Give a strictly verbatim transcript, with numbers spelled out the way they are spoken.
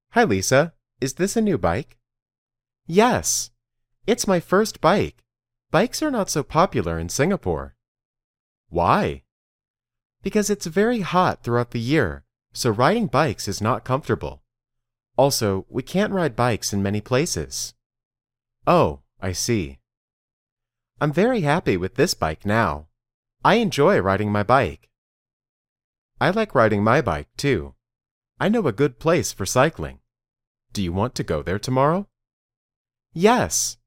Hi, Lisa. Is this a new bike? Yes. It's my first bike. Bikes are not so popular in Singapore. Why? Because it's very hot throughout the year, so riding bikes is not comfortable. Also, we can't ride bikes in many places. Oh, I see. I'm very happy with this bike now. I enjoy riding my bike. I like riding my bike too. I know a good place for cycling. Do you want to go there tomorrow? Yes.